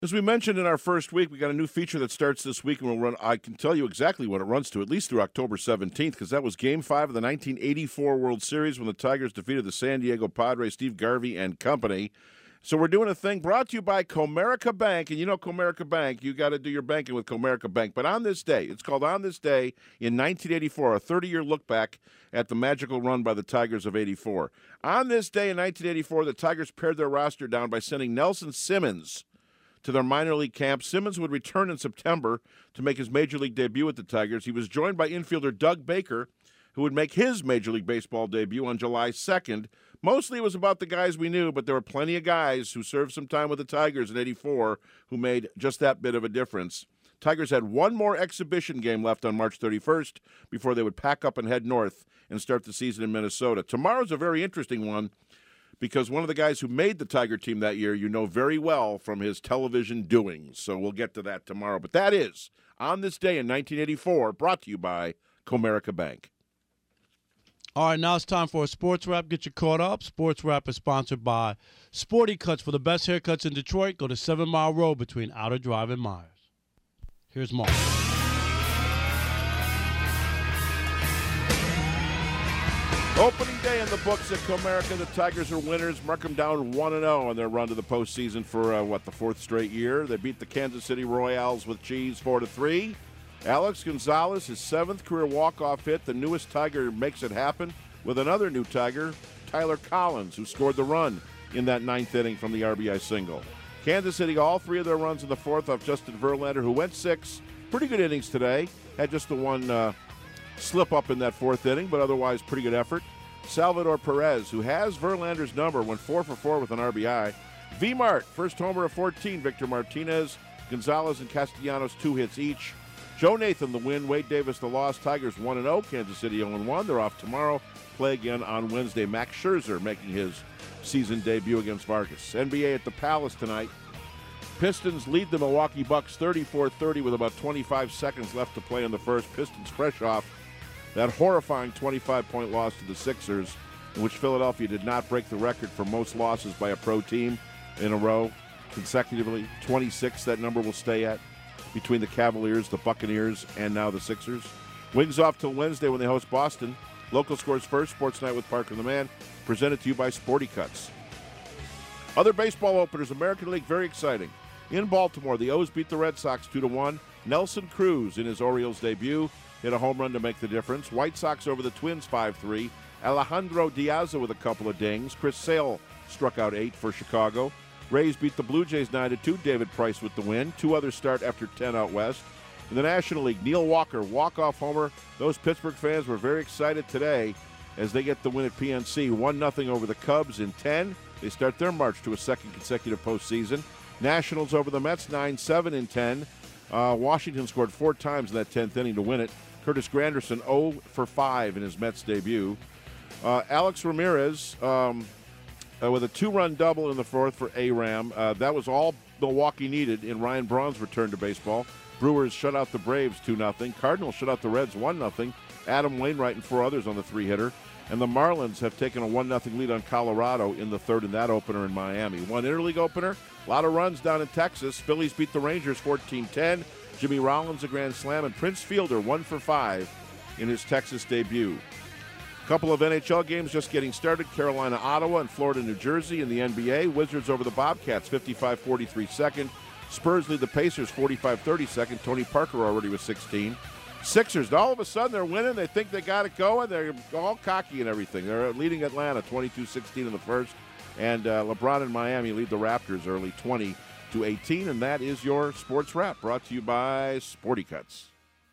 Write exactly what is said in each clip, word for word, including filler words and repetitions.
As we mentioned in our first week, we got a new feature that starts this week, and we'll run. I can tell you exactly when it runs to, at least through October seventeenth, because that was Game Five of the nineteen eighty-four World Series when the Tigers defeated the San Diego Padres, Steve Garvey and company. So we're doing a thing brought to you by Comerica Bank, and you know Comerica Bank, you got to do your banking with Comerica Bank. But on this day, it's called On This Day in nineteen eighty-four, a thirty-year look back at the magical run by the Tigers of eighty-four. On this day in nineteen eighty-four, the Tigers pared their roster down by sending Nelson Simmons to their minor league camp. Simmons would return in September to make his major league debut with the Tigers. He was joined by infielder Doug Baker, who would make his Major League Baseball debut on July second. Mostly it was about the guys we knew, but there were plenty of guys who served some time with the Tigers in eighty-four who made just that bit of a difference. Tigers had one more exhibition game left on March thirty-first before they would pack up and head north and start the season in Minnesota. Tomorrow's a very interesting one, because one of the guys who made the Tiger team that year you know very well from his television doings. So we'll get to that tomorrow. But that is On This Day in nineteen eighty-four, brought to you by Comerica Bank. All right, now it's time for a sports wrap. Get you caught up. Sports wrap is sponsored by Sporty Cuts. For the best haircuts in Detroit, go to Seven Mile Road between Outer Drive and Myers. Here's Mark. Opening day in the books at Comerica. The Tigers are winners. Mark them down one and oh on their run to the postseason for, uh, what, the fourth straight year. They beat the Kansas City Royals with cheese four to three. Alex Gonzalez, his seventh career walk-off hit. The newest Tiger makes it happen with another new Tiger, Tyler Collins, who scored the run in that ninth inning from the R B I single. Kansas City, all three of their runs in the fourth off Justin Verlander, who went six. Pretty good innings today. Had just the one uh, slip up in that fourth inning, but otherwise pretty good effort. Salvador Perez, who has Verlander's number, went four for four with an R B I. V-Mart, first homer of fourteen. Victor Martinez, Gonzalez, and Castellanos, two hits each. Joe Nathan, the win. Wade Davis, the loss. Tigers one and oh. Kansas City oh and one. They're off tomorrow. Play again on Wednesday. Max Scherzer making his season debut against Vargas. N B A at the Palace tonight. Pistons lead the Milwaukee Bucks thirty-four thirty with about twenty-five seconds left to play in the first. Pistons fresh off that horrifying twenty-five point loss to the Sixers, in which Philadelphia did not break the record for most losses by a pro team in a row consecutively. twenty-six, that number will stay at, between the Cavaliers, the Buccaneers, and now the Sixers. Wings off till Wednesday when they host Boston. Local scores first. Sports Night with Parker the Man, presented to you by Sporty Cuts. Other baseball openers, American League, very exciting. In Baltimore, the O's beat the Red Sox two to one. Nelson Cruz, in his Orioles debut, hit a home run to make the difference. White Sox over the Twins five three. Alejandro Diaz with a couple of dings. Chris Sale struck out eight for Chicago. Rays beat the Blue Jays nine to two. David Price with the win. Two others start after ten out west. In the National League, Neil Walker, walk-off homer. Those Pittsburgh fans were very excited today as they get the win at P N C. one nothing over the Cubs in ten. They start their march to a second consecutive postseason. Nationals over the Mets nine seven in ten. Uh, Washington scored four times in that tenth inning to win it. Curtis Granderson oh for five in his Mets debut. Uh, Alex Ramirez um, uh, with a two-run double in the fourth for A-Ram. Uh, that was all Milwaukee needed in Ryan Braun's return to baseball. Brewers shut out the Braves two nothing. Cardinals shut out the Reds one nothing. Adam Wainwright and four others on the three-hitter. And the Marlins have taken a one nothing lead on Colorado in the third in that opener in Miami. One interleague opener, a lot of runs down in Texas. Phillies beat the Rangers fourteen ten. Jimmy Rollins a grand slam, and Prince Fielder one for five in his Texas debut. A couple of N H L games just getting started. Carolina, Ottawa, and Florida, New Jersey in the N B A. Wizards over the Bobcats fifty-five forty-three second. Spurs lead the Pacers forty-five thirty second. Tony Parker already with sixteen. Sixers, all of a sudden they're winning. They think they got it going. They're all cocky and everything. They're leading Atlanta twenty-two sixteen in the first. And uh, LeBron and Miami lead the Raptors early twenty to eighteen. And that is your sports wrap, brought to you by Sporty Cuts.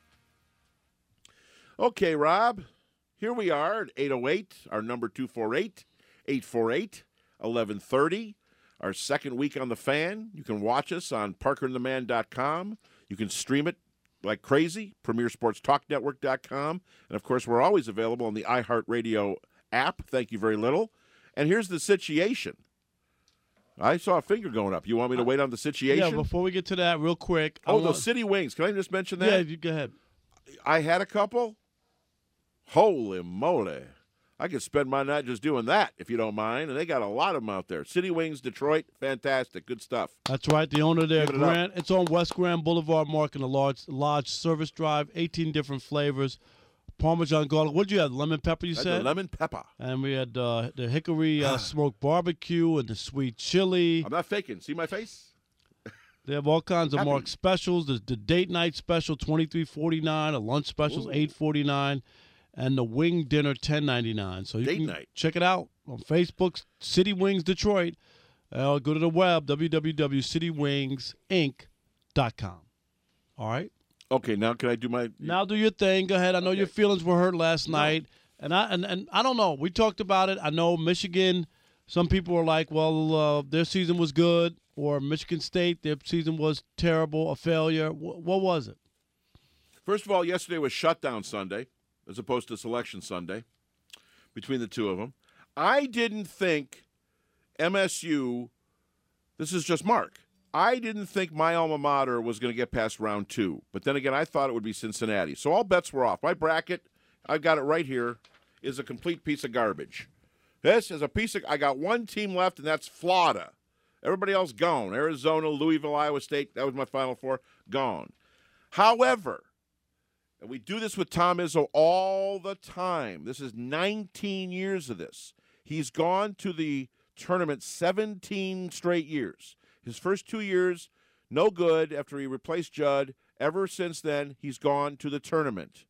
Okay, Rob, here we are at eight oh eight, our number two four eight, eight four eight, eleven thirty. Our second week on the Fan. You can watch us on parker and the man dot com. You can stream it like crazy, premier sports talk network dot com. And, of course, we're always available on the iHeartRadio app. Thank you very little. And here's the situation. I saw a finger going up. You want me to wait on the situation? Yeah, before we get to that, real quick. Oh, I want... those City Wings. Can I just mention that? Yeah, you go ahead. I had a couple. Holy moly. I could spend my night just doing that, if you don't mind. And they got a lot of them out there. City Wings, Detroit, fantastic. Good stuff. That's right. The owner there, Give it Grant. It's on West Grand Boulevard, marking a large, large service drive, eighteen different flavors. Parmesan garlic. What did you have? Lemon pepper, you That's said? the lemon pepper. And we had uh, the hickory uh, smoked barbecue and the sweet chili. I'm not faking. See my face? They have all kinds of Happy. Mark specials. The, the date night special, twenty-three forty-nine. A lunch special, eight forty-nine. And the wing dinner, ten ninety-nine. So you Date can night. check it out on Facebook, City Wings Detroit. Uh, go to the web, w w w dot city wings inc dot com. All right? Okay, now can I do my Now do your thing. Go ahead. I know Okay. your feelings were hurt last No. night. And I and, and I don't know. We talked about it. I know Michigan, some people were like, well, uh, their season was good. Or Michigan State, their season was terrible, a failure. W- what was it? First of all, yesterday was shutdown Sunday, as opposed to selection Sunday, between the two of them. I didn't think M S U, this is just Mark, I didn't think my alma mater was going to get past round two. But then again, I thought it would be Cincinnati. So all bets were off. My bracket, I've got it right here, is a complete piece of garbage. This is a piece of, I got one team left, and that's Florida. Everybody else gone. Arizona, Louisville, Iowa State, that was my Final Four, gone. However, and we do this with Tom Izzo all the time. This is nineteen years of this. He's gone to the tournament seventeen straight years. His first two years, no good after he replaced Judd. Ever since then, he's gone to the tournament.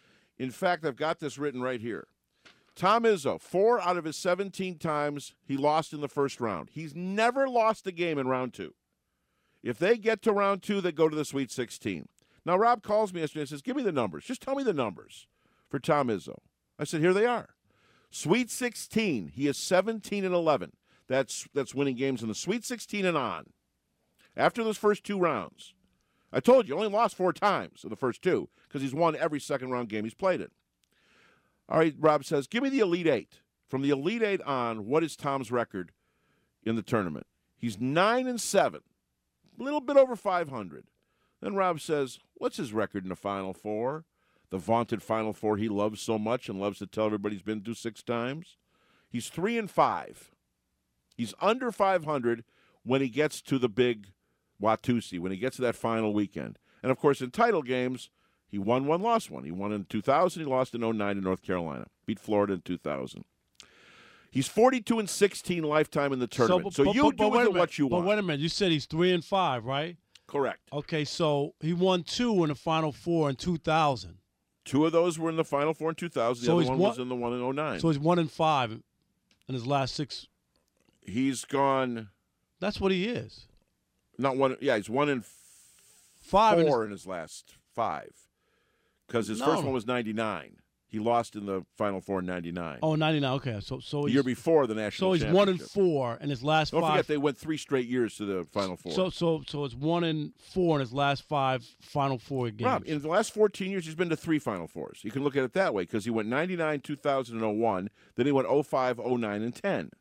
In fact, I've got this written right here. Tom Izzo, four out of his seventeen times he lost in the first round. He's never lost a game in round two. If they get to round two, they go to the Sweet sixteen. Now, Rob calls me yesterday and says, give me the numbers. Just tell me the numbers for Tom Izzo. I said, here they are. Sweet sixteen, he is seventeen and eleven. That's, that's winning games in the Sweet sixteen and on. After those first two rounds. I told you, only lost four times in the first two because he's won every second-round game he's played in. All right, Rob says, give me the Elite Eight. From the Elite Eight on, what is Tom's record in the tournament? He's nine and seven, a little bit over five hundred. Then Rob says, what's his record in the Final Four? The vaunted Final Four he loves so much and loves to tell everybody he's been to six times. He's three and five. He's under five hundred when he gets to the big Watusi, when he gets to that final weekend. And, of course, in title games, he won one, lost one. He won in two thousand. He lost in oh nine in North Carolina. Beat Florida in two thousand. He's forty-two and sixteen lifetime in the tournament. So, but, you but, but do with it minute, what you but want. But wait a minute. You said he's three and five, right? Correct. Okay, so he won two in the Final Four in two thousand. Two of those were in the Final Four in two thousand. The So other he's one one- was in the one in oh nine. So he's one and five in his last six. He's gone, That's what he is. not one, yeah, he's one in Five in his- four in his last five. Because his No. first one was ninety-nine. He lost in the Final Four in ninety-nine. Oh, ninety-nine. Okay, so so the he's, year before the national so he's championship. one and four in his last Don't five. forget, they went three straight years to the Final Four. So so so it's one and four in his last five Final Four games. Rob, in the last fourteen years, he's been to three Final Fours. You can look at it that way because he went ninety-nine, two thousand, and oh one. Then he went oh five, oh nine, and ten.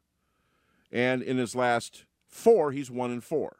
And in his last four, he's one and four.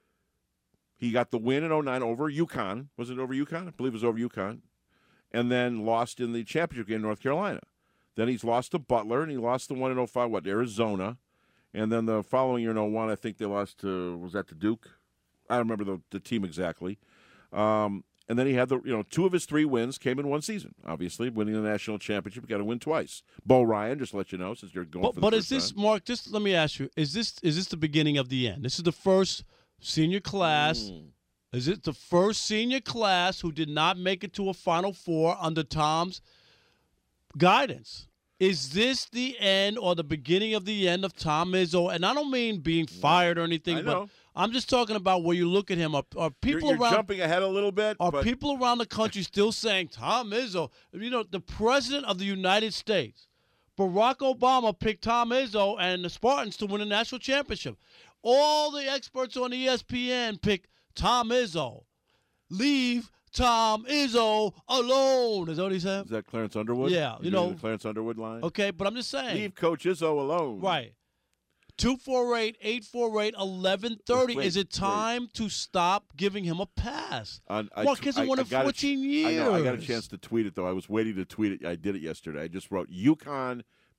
He got the win in oh nine over UConn. Was it over UConn? I believe it was over UConn. And then lost in the championship game in North Carolina. Then he's lost to Butler, and he lost the one in oh five, what, Arizona. And then the following year in oh one, I think they lost to, was that to Duke? I don't remember the, the team exactly. Um, and then he had the, you know, two of his three wins came in one season, obviously. Winning the national championship, you got to win twice. Bo Ryan, just to let you know, since you're going But, for the but first is this time. Mark? Just let me ask you: Is this is this the beginning of the end? This is the first senior class. Mm. Is it the first senior class who did not make it to a Final Four under Tom's guidance? Is this the end or the beginning of the end of Tom Izzo? And I don't mean being fired or anything, I but know. I'm just talking about where you look at him. Are, are You're, people you're around? jumping ahead a little bit. Are but people around the country still saying Tom Izzo? You know, the president of the United States, Barack Obama, picked Tom Izzo and the Spartans to win a national championship. All the experts on E S P N pick Tom Izzo. Leave Tom Izzo alone. Is that what he said? Is that Clarence Underwood? Yeah, You're you doing know- the Clarence Underwood line? Okay, but I'm just saying. Leave Coach Izzo alone. Right. two four eight, eight four eight, eleven thirty. Wait, Is it wait. time to stop giving him a pass? On, I, Mark tw- hasn't I- won I in got a ch- fourteen I know. I got a years. chance to tweet it, though. I was waiting to tweet it. I did it yesterday. I just wrote, UConn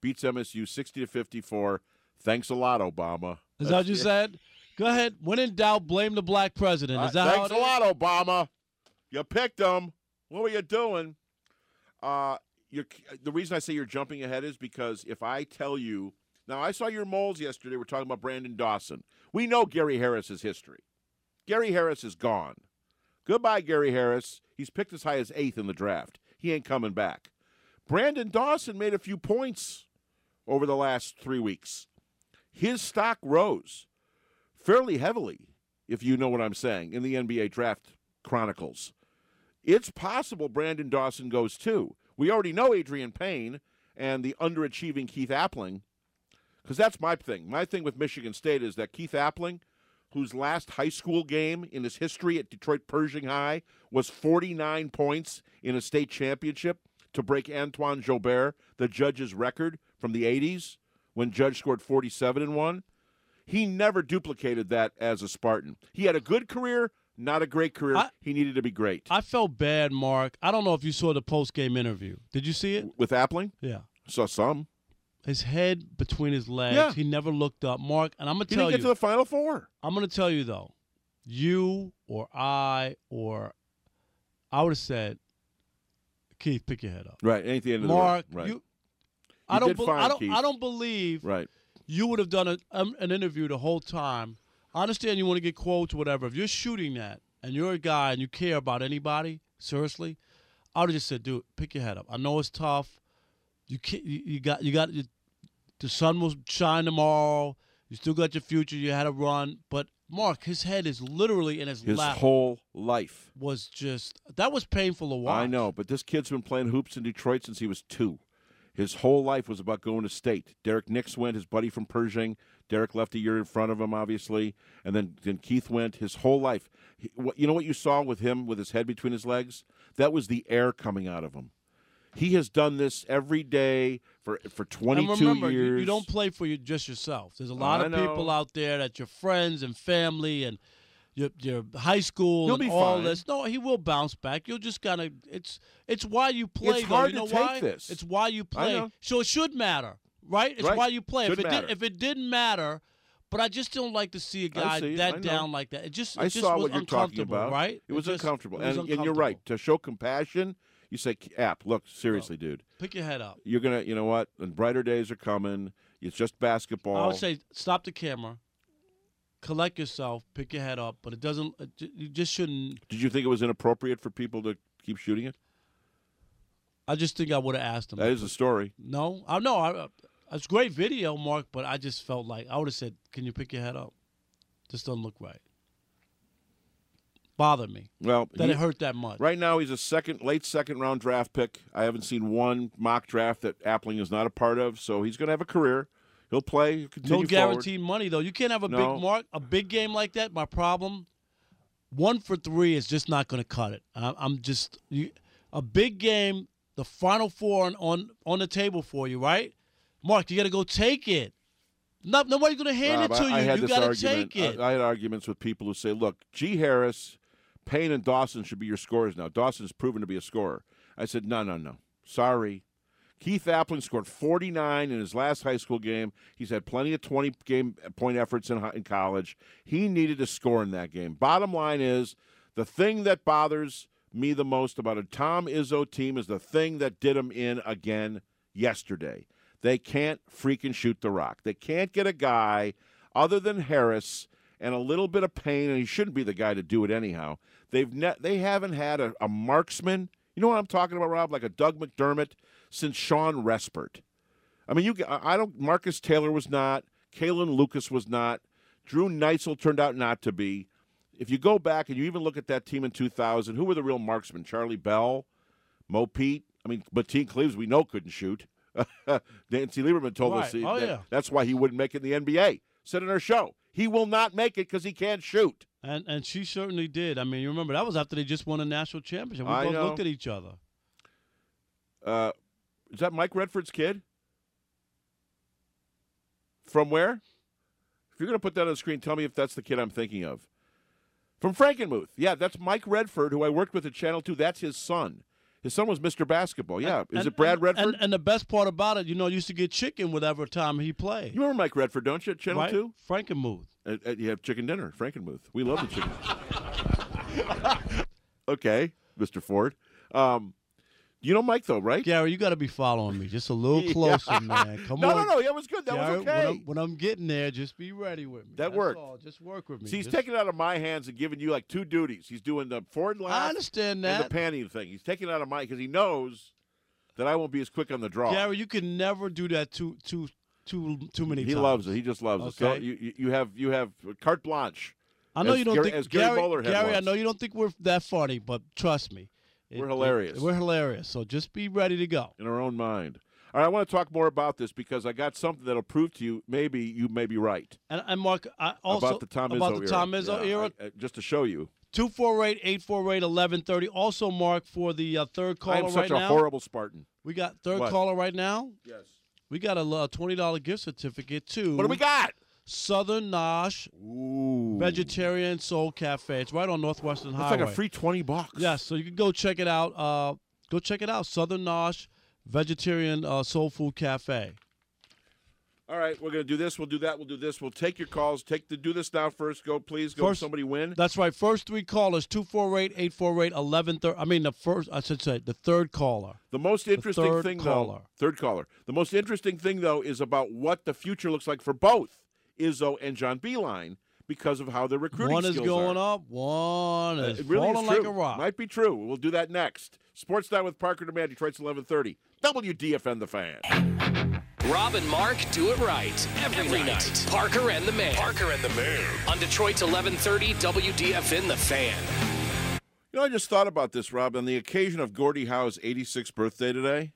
beats M S U sixty to fifty-four. Thanks a lot, Obama. Is that what you said? Go ahead. When in doubt, blame the black president. Is that uh, how Thanks it a is? lot, Obama. You picked him. What were you doing? Uh, you're, the reason I say you're jumping ahead is because if I tell you – now, I saw your moles yesterday. We're talking about Brandon Dawson. We know Gary Harris's history. Gary Harris is gone. Goodbye, Gary Harris. He's picked as high as eighth in the draft. He ain't coming back. Brandon Dawson made a few points over the last three weeks. His stock rose fairly heavily, if you know what I'm saying, in the N B A Draft Chronicles. It's possible Brandon Dawson goes too. We already know Adrian Payne and the underachieving Keith Appling, because that's my thing. My thing with Michigan State is that Keith Appling, whose last high school game in his history at Detroit Pershing High was forty-nine points in a state championship to break Antoine Jobert, the Judge's record from the eighties, when Judge scored forty-seven and one. He never duplicated that as a Spartan. He had a good career, not a great career. I, he needed to be great. I felt bad, Mark. I don't know if you saw the post-game interview. Did you see it? With Appling? Yeah. Saw some. His head between his legs. Yeah. He never looked up. Mark, and I'm going to He tell didn't you. get to the Final Four. I'm going to tell you, though. You or I or I would have said, Keith, pick your head up. Right. Ain't the end of Mark, the road. Right. you, You I don't, did be, fine, I don't, Keith. I don't believe Right. you would have done a, um, an interview the whole time. I understand you want to get quotes or whatever. If you're shooting that and you're a guy and you care about anybody, seriously, I would have just said, dude, pick your head up. I know it's tough. You can't, you, you got, you got, you, the sun will shine tomorrow. You still got your future. You had a run, but Mark, his head is literally in his, His lap. whole life. Was just that was painful to watch. I know, but this kid's been playing hoops in Detroit since he was two. His whole life was about going to state. Derek Nix went, his buddy from Pershing. Derek left a year in front of him, obviously, and then, then Keith went. His whole life. He, what, you know what you saw with him with his head between his legs? That was the air coming out of him. He has done this every day for for twenty-two and remember, years. You, you don't play for you just yourself. There's a lot I of know. people out there that your friends and family and your your high school He'll and be all fine. this. No, he will bounce back. You'll just gotta. It's it's why you play. It's though. hard you know to take why? this. It's why you play. know. So it should matter, right? It's Right. why you play. Should if it matter. did, if it didn't matter. But I just don't like to see a guy see. I that know. down like that. It just, it I just saw was what you're talking uncomfortable, about. right? It was just- uncomfortable. it was and, and you're uncomfortable. right. To show compassion, you say, App, look, seriously, dude. Pick your head up. You're going to, you know what? And brighter days are coming. It's just basketball. I would say stop the camera, collect yourself, pick your head up. But it doesn't. It, ju- you just shouldn't. Did you think it was inappropriate for people to keep shooting it? I just think I would have asked him. That is a story. No, I know. I, it's a great video, Mark. But I just felt like I would have said, "Can you pick your head up?" Just doesn't look right. Bothered me Well, that he- it hurt that much. right now he's a second, late second round draft pick. I haven't seen one mock draft that Appling is not a part of, so he's going to have a career. He'll play. He'll continue No guaranteed money though. You can't have a No. big mark, a big game like that. My problem, one for three is just not going to cut it. I, I'm just you, a big game, the Final Four on, on on the table for you, right? Mark, you got to go take it. No, nobody's going to hand Rob, it to I, you. I had You this got to argument. take it. I, I had arguments with people who say, "Look, G. Harris, Payne, and Dawson should be your scorers now. Dawson's proven to be a scorer." I said, "No, no, no. Sorry." Keith Appling scored forty-nine in his last high school game. He's had plenty of twenty game point efforts in, hi- in college. He needed to score in that game. Bottom line is, the thing that bothers me the most about a Tom Izzo team is the thing that did him in again yesterday. They can't freaking shoot the rock. They can't get a guy other than Harris and a little bit of Payne, and he shouldn't be the guy to do it anyhow. They've ne- they haven't had a, a marksman. You know what I'm talking about, Rob? Like a Doug McDermott since Sean Respert. I mean, you. I don't. Marcus Taylor was not. Kalen Lucas was not. Drew Neitzel turned out not to be. If you go back and you even look at that team in two thousand, who were the real marksmen? Charlie Bell, Mo Pete. I mean, Bateen Cleaves we know couldn't shoot. Nancy Lieberman told us Right. he, Oh, that, yeah. that's why he wouldn't make it in the N B A. Said in our show, he will not make it because he can't shoot. And and she certainly did. I mean, you remember that was after they just won a national championship. We I both know. looked at each other. Uh, is that Mike Redford's kid? From where? If you're going to put that on the screen, tell me if that's the kid I'm thinking of. From Frankenmuth. Yeah, that's Mike Redford, who I worked with at Channel two. That's his son. His son was Mister Basketball. Yeah. And, Is it Brad and, Redford? And, and the best part about it, you know, used to get chicken whatever time he played. You remember Mike Redford, don't you, at Channel right? two? Frankenmuth. Uh, uh, you have chicken dinner, Frankenmuth. We love the chicken. Okay, Mister Ford. Um, you know Mike, though, right? Gary, you got to be following me just a little closer, man. Come no, on. No, no, no. That was good. That Gary, was okay. When I'm, when I'm getting there, just be ready with me. That That's worked. all. Just work with me. See, he's just... taking it out of my hands and giving you like two duties. He's doing the Ford laugh I understand that. and the panty thing. He's taking it out of my because he knows that I won't be as quick on the draw. Gary, you can never do that too too too too many he times. loves it. He just loves okay. it. So you, you, you have you have carte blanche. I know as you don't Gary, think as Gary, Gary, Bowler had Gary I once. know you don't think we're that funny, but trust me. We're it, hilarious. It, we're hilarious. So just be ready to go. In our own mind. All right, I want to talk more about this because I got something that'll prove to you maybe you may be right. And, and Mark, I also about the Tom Izzo about the era. Tom Izzo Yeah, era. I, I, just to show you. two four eight, eight four eight, eleven thirty. Also, Mark, for the uh, third caller I am such right a now. horrible Spartan. We got third What? caller right now. Yes. We got a uh, twenty dollar gift certificate to What do we got? Southern Nosh Ooh. Vegetarian Soul Cafe. It's right on Northwestern That's Highway. like a free twenty bucks. Yeah, so you can go check it out. Uh, go check it out. Southern Nosh Vegetarian uh, Soul Food Cafe. All right, we're going to do this. We'll do that. We'll do this. We'll take your calls. Take the do this now first. Go, please. Go. First- Somebody win. That's right. First three callers: two four eight, eight four eight, eleven thirty. I mean, the first. I should say the third caller. The most interesting third thing, caller. though, third caller. The most interesting thing, though, is about what the future looks like for both Izzo and John Beilein because of how their recruiting One is skills going are. up. One Uh, is it really falling is true. like a rock. Might be true. We'll do that next. Sports Night with Parker DeMan, Detroit's eleven thirty. W D F N The Fan. Rob and Mark do it right every, every night. night. Parker and the Man. Parker and the Man. On Detroit's eleven thirty W D F N The Fan. You know, I just thought about this, Rob, on the occasion of Gordie Howe's eighty-sixth birthday today.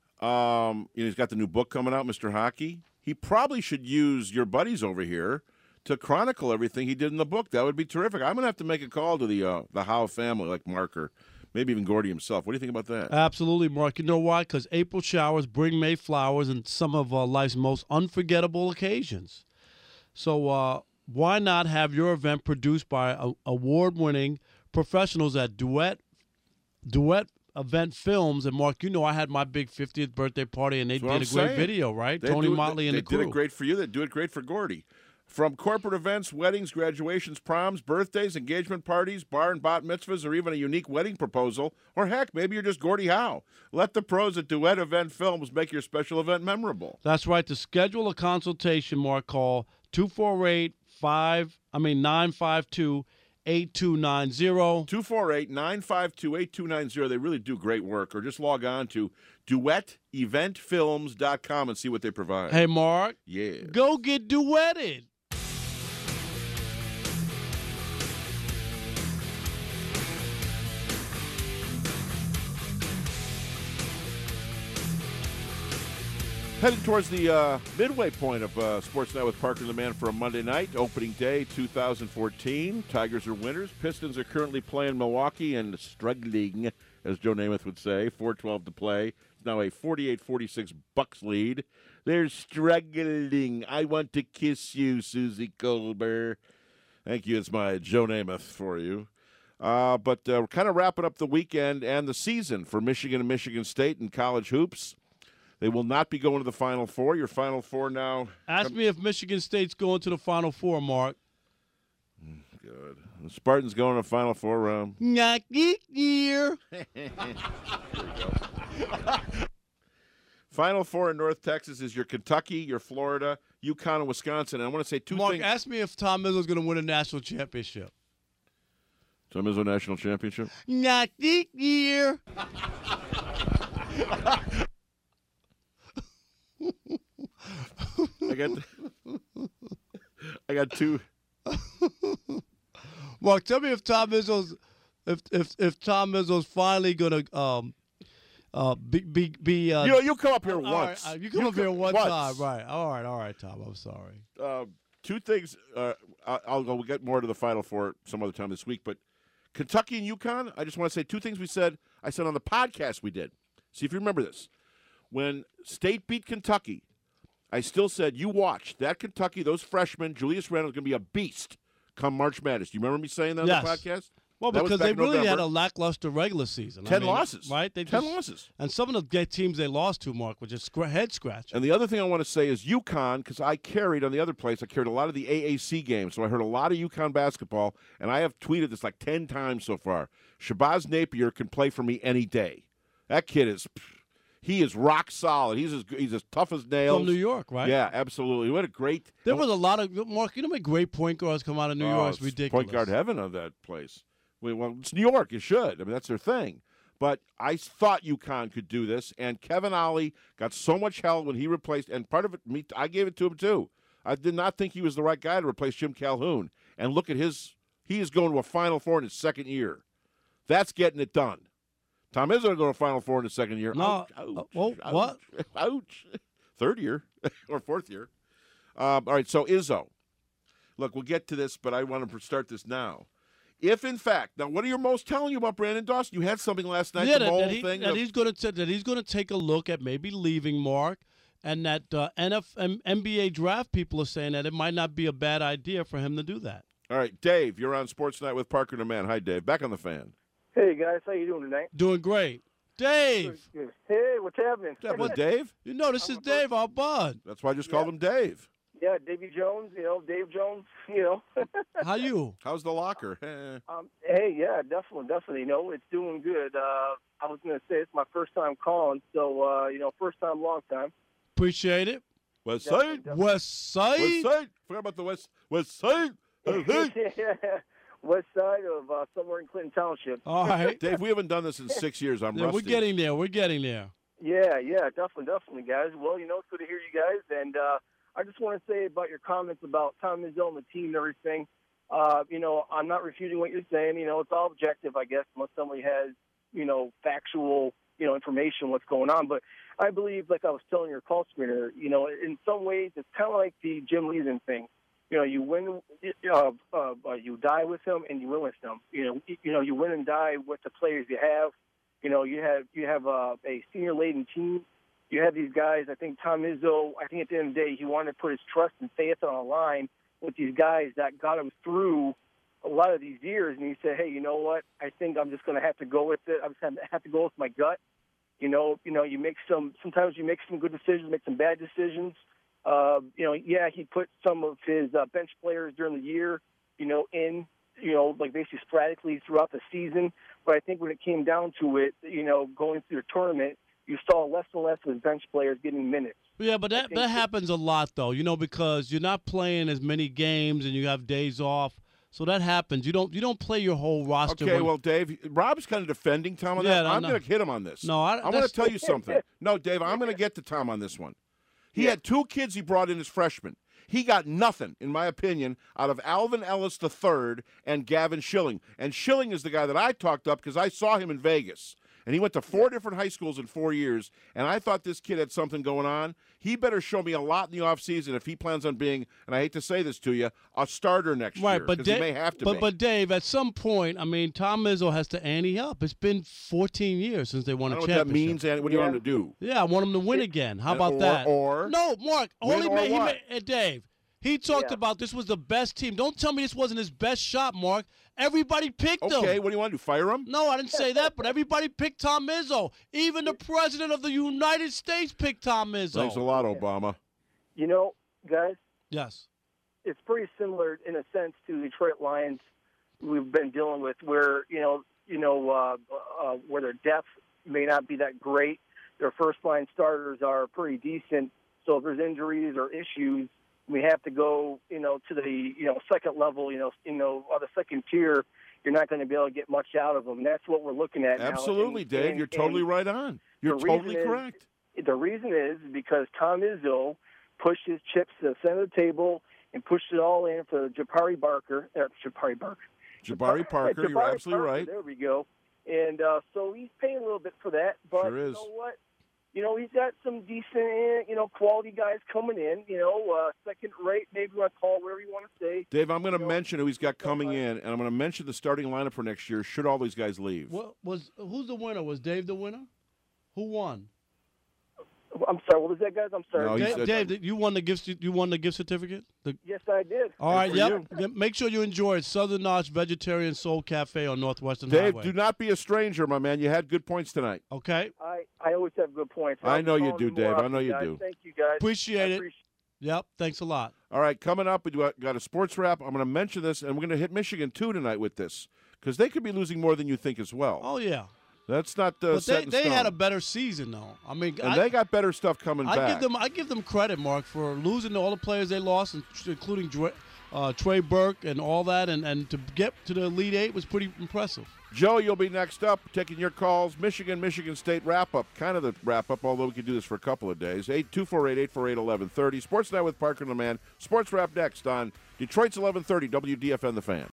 Um, you know, he's got the new book coming out, Mister Hockey. He probably should use your buddies over here to chronicle everything he did in the book. That would be terrific. I'm going to have to make a call to the uh, the Howe family, like Marker, maybe even Gordie himself. What do you think about that? Absolutely, Mark. You know why? Because April showers bring May flowers and some of uh, life's most unforgettable occasions. So uh, why not have your event produced by uh, award-winning professionals at Duet Duet Event Films? And Mark, you know I had my big fiftieth birthday party, and they That's what did a I'm great saying. video, right? They Tony do it- Motley and they the crew. did it great for you. They do it great for Gordie. From corporate events, weddings, graduations, proms, birthdays, engagement parties, bar and bat mitzvahs, or even a unique wedding proposal, or heck, maybe you're just Gordie Howe. Let the pros at Duet Event Films make your special event memorable. That's right. To schedule a consultation, Mark, call two four eight, five, I mean nine five two, eight two nine zero. two four eight, nine five two, eight two nine zero. They really do great work. Or just log on to duet event films dot com and see what they provide. Hey, Mark, Yeah. go get duetted. Heading towards the uh, midway point of uh, Sports Night with Parker and the Man for a Monday night, opening day two thousand fourteen. Tigers are winners. Pistons are currently playing Milwaukee and struggling, as Joe Namath would say. four twelve to play. It's now a forty-eight forty-six Bucks lead. They're struggling. I want to kiss you, Susie Colbert. Thank you. It's my Joe Namath for you. Uh, but uh, we're kind of wrapping up the weekend and the season for Michigan and Michigan State in college hoops. They will not be going to the Final Four. Your Final Four now. Ask me if Michigan State's going to the Final Four, Mark. Good. The Spartans going to the Final Four round. Not this year. Final Four in North Texas is your Kentucky, your Florida, UConn, and Wisconsin. And I want to say two Mark, things. ask me if Tom Izzo's going to win a national championship. Tom Izzo National Championship. Not this year. I got. I got two. Mark, tell me if Tom Izzo's if if if Tom Izzo's finally going to um uh be be be. Uh, You know, you come up here all once. right, uh, you come up here one once. time, right? All right, all right, Tom. I'm sorry. Uh, two things. Uh, I- I'll go. We'll get more to the Final Four some other time this week. But Kentucky and UConn. I just want to say two things. We said. I said on the podcast we did. See if you remember this. When State beat Kentucky, I still said you watch that Kentucky. Those freshmen. Julius Randle is going to be a beast come March Madness. Do you remember me saying that on Yes. the podcast? Well, That was because back they in really had November. a lackluster regular season. Ten I mean, losses. right? They Ten just- losses. And some of the teams they lost to, Mark, were just scra- head scratch. And the other thing I want to say is UConn, because I carried on the other place, I carried a lot of the A A C games, so I heard a lot of UConn basketball, and I have tweeted this like ten times so far. Shabazz Napier can play for me any day. That kid is, he is rock solid. He's as he's as tough as nails. From New York, right? Yeah, absolutely. What a great. There was a lot of, Mark, you know how many great point guards come out of New Oh, York? It's it's ridiculous. Point guard heaven of that place. Well, it's New York. You should. I mean, that's their thing. But I thought UConn could do this, and Kevin Ollie got so much hell when he replaced, and part of it, me, I gave it to him too. I did not think he was the right guy to replace Jim Calhoun. And look at his, he is going to a Final Four in his second year. That's getting it done. Tom Izzo going to a Final Four in his second year. No, ouch, uh, ouch, well, ouch, what? Ouch. Third year or fourth year. Um, all right, so Izzo. Look, we'll get to this, but I want to start this now. If, in fact, now what are your most telling you about Brandon Dawson? You had something last night, yeah, the that, whole that, he, thing. that of- he's going to that he's going to take a look at maybe leaving Mark, and that uh, N F L, N B A draft people are saying that it might not be a bad idea for him to do that. All right, Dave, you're on Sports Night with Parker and the Man. Hi, Dave. Back on the Fan. Hey guys, how you doing tonight? Doing great, Dave. Good. Hey, what's happening? What's up with Dave? You know this is Dave, our bud. That's why I just called him Dave. Yeah, Davy Jones, you know, Dave Jones, you know. How you? How's the locker? Eh. um, hey, yeah, definitely, definitely. You know, it's doing good. Uh, I was going to say it's my first time calling, so uh, you know, first time, long time. Appreciate it. West Definitely, Side. definitely. West Side. West Side. Forgot about the West West Side. Hey, hey. West side of uh, somewhere in Clinton Township. All right. Dave, we haven't done this in six years. I'm Yeah, rusty. we're getting there. We're getting there. Yeah, yeah, definitely, definitely, guys. Well, you know, it's good to hear you guys, and uh, I just want to say about your comments about Tom Izzo and the team and everything. Uh, you know, I'm not refuting what you're saying. You know, it's all objective, I guess, unless somebody has, you know, factual, you know, information what's going on. But I believe, like I was telling your call screener, you know, in some ways it's kind of like the Jim Leland thing. You know, you win, uh, uh, uh, you die with him, and you win with them. You know, you know, you win and die with the players you have. You know, you have you have uh, a senior-laden team. You have these guys. I think Tom Izzo. I think at the end of the day, he wanted to put his trust and faith on the line with these guys that got him through a lot of these years. And he said, "Hey, you know what? I think I'm just going to have to go with it. I'm just going to have to go with my gut." You know, you know, you make some. Sometimes you make some good decisions, make some bad decisions. Uh, you know, yeah, he put some of his uh, bench players during the year, you know, in, you know, like basically sporadically throughout the season. But I think when it came down to it, you know, going through the tournament, you saw less and less of his bench players getting minutes. Yeah, but that, think that that- happens a lot, though, you know, because you're not playing as many games and you have days off. So that happens. You don't you don't play your whole roster. Okay, when- well, Dave, Rob's kind of defending Tom on Yeah, that. I I'm know. going to hit him on this. No, I- I'm going to that's- tell you something. No, Dave, I'm going to get to Tom on this one. He Yeah. had two kids he brought in as freshmen. He got nothing, in my opinion, out of Alvin Ellis the third and Gavin Schilling. And Schilling is the guy that I talked up because I saw him in Vegas. And he went to four different high schools in four years, and I thought this kid had something going on. He better show me a lot in the offseason if he plans on being, and I hate to say this to you, a starter next Right, year. but Because he Da- may have to but be. but Dave, at some point, I mean, Tom Izzo has to ante up. It's been fourteen years since they won I a don't know what that championship. means, and what do you Yeah. want him to do? Yeah, I want him to win again. How And- about or- that? or- no, Mark. Win Only or made, he what? made, uh, Dave. He talked Yeah. about this was the best team. Don't tell me this wasn't his best shot, Mark. Everybody picked him. Okay, what do you want to do, fire him? No, I didn't say that, but everybody picked Tom Izzo. Even the president of the United States picked Tom Izzo. Thanks a lot, Obama. You know, guys, Yes. it's pretty similar in a sense to the Detroit Lions we've been dealing with, where you know, you know, uh, uh, where their depth may not be that great. Their first line starters are pretty decent. So if there's injuries or issues, we have to go, you know, to the you know second level, you know, you know, or the second tier. You're not going to be able to get much out of them. And that's what we're looking at now. Absolutely, And- Dave. and- You're totally and right on. You're the reason totally is- correct. The reason is because Tom Izzo pushed his chips to the center of the table and pushed it all in for Jabari Barker. Uh, Jabari Barker. Jabari Parker, you're Jabari absolutely Parker, right. There we go. And uh, so he's paying a little bit for that. But Sure is. you know what? You know, he's got some decent, you know, quality guys coming in, you know, uh, second rate, maybe you want to call it, whatever you want to say. Dave, I'm going to You know, mention who he's got coming in, and I'm going to mention the starting lineup for next year should all these guys leave. What was who's the winner? Was Dave the winner? Who won? I'm sorry. What was that, guys? I'm sorry. No, he Dave, said- Dave, did you won the gift. You won the gift certificate. The, Yes, I did. all right. for Yep. Yeah, make sure you enjoy it. Southern Notch Vegetarian Soul Cafe on Northwestern Dave, Highway. do not be a stranger, my man. You had good points tonight. Okay. I, I always have good points. I I'll know be you calling do, more Dave. I often, know you guys. do. Thank you, guys. Appreciate I it. appreciate Yep. Thanks a lot. All right, coming up, we got got a sports wrap. I'm going to mention this, and we're going to hit Michigan, too, tonight with this, because they could be losing more than you think as well. Oh yeah. That's not uh, But set they, in they stone. had a better season though. I mean, and I, they got better stuff coming I back. give them I give them credit, Mark, for losing to all the players they lost, including Dre, uh, Trey Burke and all that, and, and to get to the Elite Eight was pretty impressive. Joe, you'll be next up, taking your calls. Michigan, Michigan State wrap-up, kind of the wrap-up, although we could do this for a couple of days. eight two four eight, eight four eight, eleven thirty. Sports Night with Parker and the Man. Sports Wrap next on Detroit's eleven thirty, W D F N The Fan.